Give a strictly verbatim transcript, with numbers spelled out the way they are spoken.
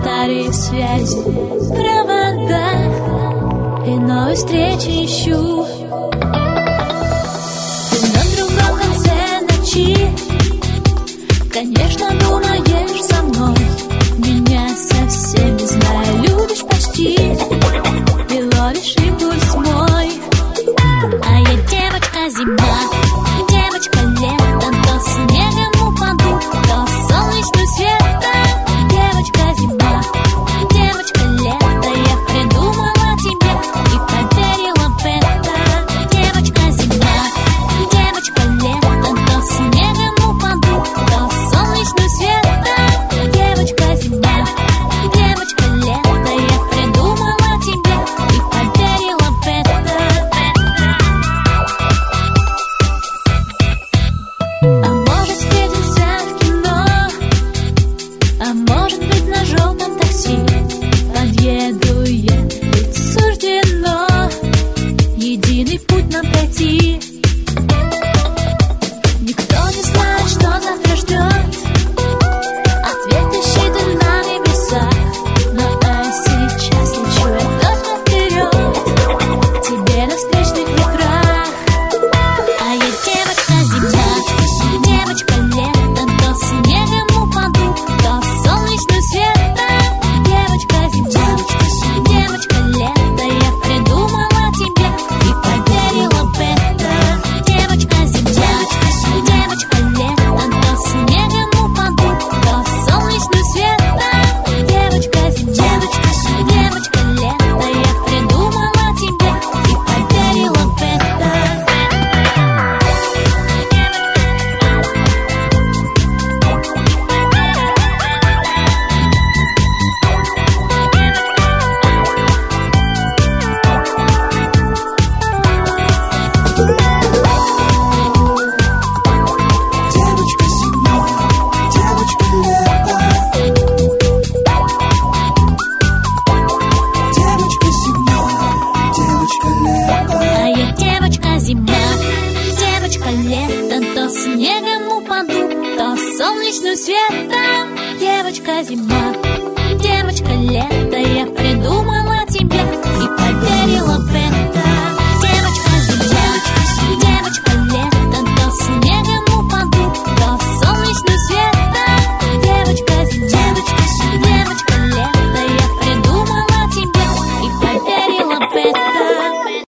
старые связи, провода, и новые встречи ищу. Ты на другом конце ночи, конечно, думаешь со мной. Меня совсем не знаю, любишь почти и ловишь импульс мой. А я девочка-зима, девочка-лето, то снегом упаду, то солнечным светом. Девочка-зима, девочка-лето, я придумала тебя и поверила в это. Девочка-зима, девочка-лето, то снегом упаду, то солнечным светом. Девочка-зима, девочка-лето, я придумала тебя и поверила в это. А может, встретимся в кино, а может быть, на желтом такси подъеду я, ведь суждено единый путь нам пройти. Никто не знает, что завтра ждет, ответ ищет и на небесах. Но а сейчас лечу я точно вперед, тебе на встречных ветрах. А я девочка-зима, девочка-лето, то снегом упаду, то солнечным светом. Девочка-зима, девочка-лето, я придумала тебя и поверила в это. Девочка-зима, девочка-лето, то снегом упаду, то солнечным светом. Девочка-зима, девочка-лето, я придумала тебя и поверила в это. А я девочка-зима, девочка-лето, то снегом упаду, то солнечным светом. Девочка-зима, девочка-лето, я придумала тебя и поверила в это. Девочка-зима, девочка-лето, то снегом упаду, то солнечным светом. Девочка-зима, девочка